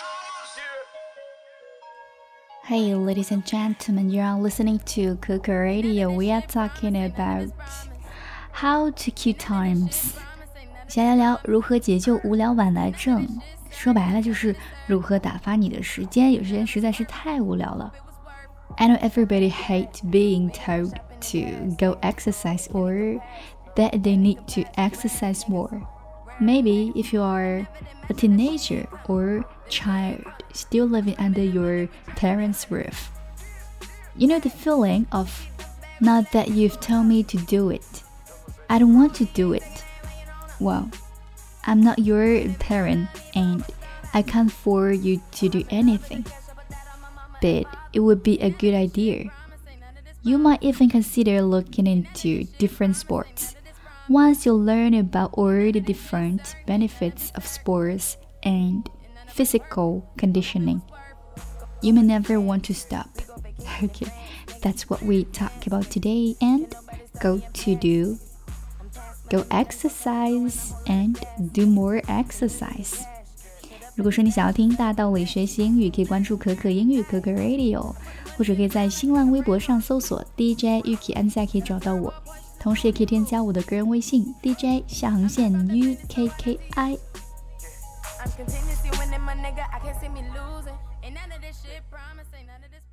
Hey, ladies and gentlemen, you're listening to Coco Radio. We are talking about how to kill times. 想聊聊如何解救无聊晚来症。说白了就是如何打发你的时间。有些人实在是太无聊了。I know everybody hates being told to go exercise or that they need to exercise more. Maybe if you are a teenager or child still living under your parents' roof. You know the feeling of not that you've told me to do it. I don't want to do it. Well, I'm not your parent and I can't force you to do anything. But it would be a good idea. You might even consider looking into different sports. Once you learn about all the different benefits of sports and physical conditioning, you may never want to stop. Okay, that's what we talk about today and go exercise and do more exercise. 如果说你想要听大道理学习英语，可以关注可可英语可可 Radio， 或者可以在新浪微博上搜索 DJ Yuki 安夏可以找到我，同时也可以添加我的个人微信 DJ 下横线 UKKI。 I'm continuously winning my nigga, I can't see me losing. Ain't none of this shit promise, ain't none of this